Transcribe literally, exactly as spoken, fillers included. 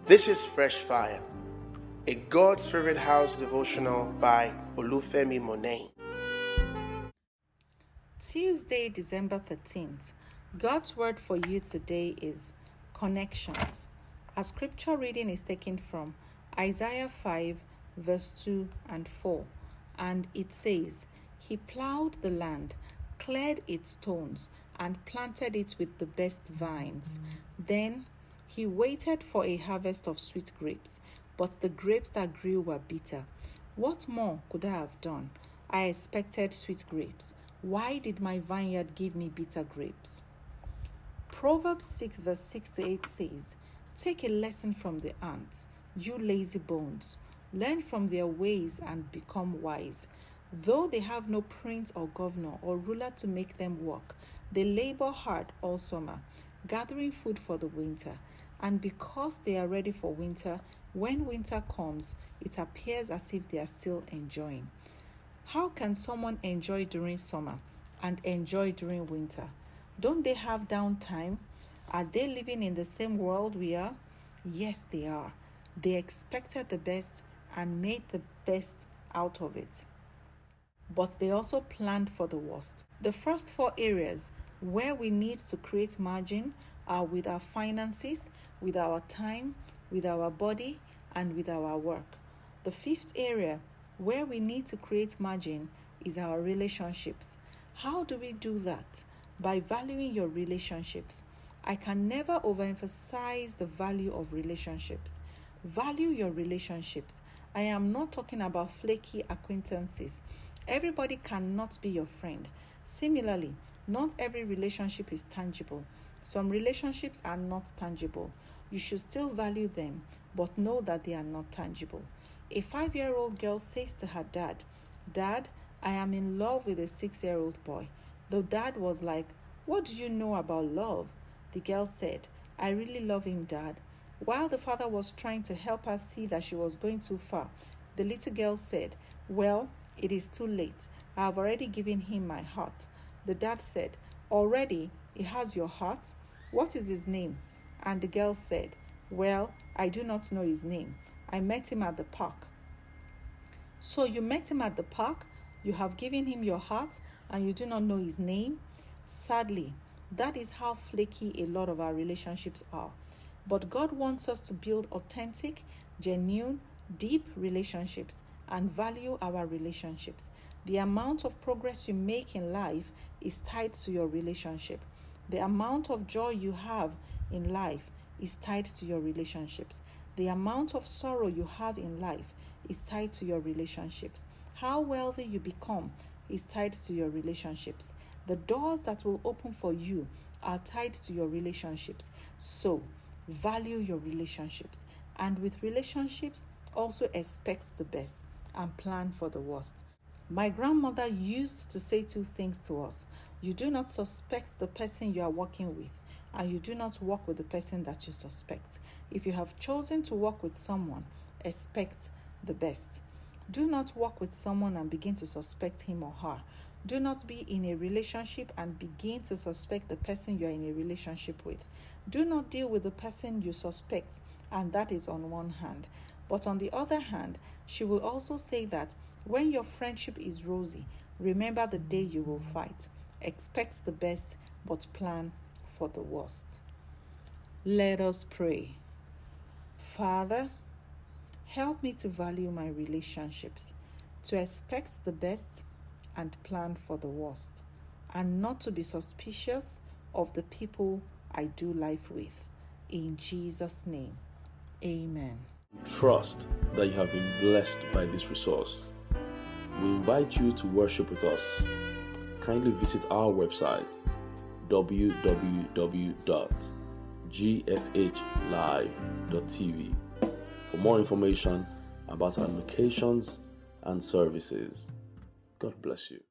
This is Fresh Fire, a God's Favorite House devotional by Olufemi Monet. Tuesday, December thirteenth. God's word for you today is connections. Our scripture reading is taken from Isaiah five, verse two and four, and it says, He plowed the land, cleared its stones, and planted it with the best vines. Then he waited for a harvest of sweet grapes, but the grapes that grew were bitter. What more could I have done? I expected sweet grapes. Why did my vineyard give me bitter grapes? Proverbs six, verse six to eight says, Take a lesson from the ants, you lazy bones. Learn from their ways and become wise. Though they have no prince or governor or ruler to make them work, they labor hard all summer, gathering food for the winter. And because they are ready for winter, when winter comes, it appears as if they are still enjoying. How can someone enjoy during summer and enjoy during winter? Don't they have downtime? Are they living in the same world we are? Yes, they are. They expected the best and made the best out of it. But they also planned for the worst. The first four areas where we need to create margin are with our finances, with our time, with our body, and with our work. The fifth area where we need to create margin is our relationships. How do we do that? By valuing your relationships. I can never overemphasize the value of relationships. Value your relationships. I am not talking about flaky acquaintances. Everybody cannot be your friend. Similarly, not every relationship is tangible. Some relationships are not tangible. You should still value them, but know that they are not tangible. A five-year-old girl says to her dad, Dad, I am in love with a six-year-old boy. The dad was like, What do you know about love? The girl said, I really love him, Dad. While the father was trying to help her see that she was going too far, the little girl said, Well, it is too late. I have already given him my heart. The dad said, Already? He has your heart? What is his name? And the girl said, Well, I do not know his name. I met him at the park. So you met him at the park, you have given him your heart, and you do not know his name? Sadly, that is how flaky a lot of our relationships are. But God wants us to build authentic, genuine, deep relationships and value our relationships. The amount of progress you make in life is tied to your relationship. The amount of joy you have in life is tied to your relationships. The amount of sorrow you have in life is tied to your relationships. How wealthy you become is tied to your relationships. The doors that will open for you are tied to your relationships. So, value your relationships. And with relationships, also expect the best and plan for the worst. My grandmother used to say two things to us. You do not suspect the person you are working with, and you do not work with the person that you suspect. If you have chosen to work with someone, expect the best. Do not work with someone and begin to suspect him or her. Do not be in a relationship and begin to suspect the person you are in a relationship with. Do not deal with the person you suspect, and that is on one hand. But on the other hand, she will also say that when your friendship is rosy, remember the day you will fight. Expect the best, but plan for the worst. Let us pray. Father, help me to value my relationships, to expect the best and plan for the worst, and not to be suspicious of the people I do life with. In Jesus' name, amen. Trust that you have been blessed by this resource. We invite you to worship with us. Kindly visit our website w w w dot g f h live dot t v for more information about our locations and services. God bless you.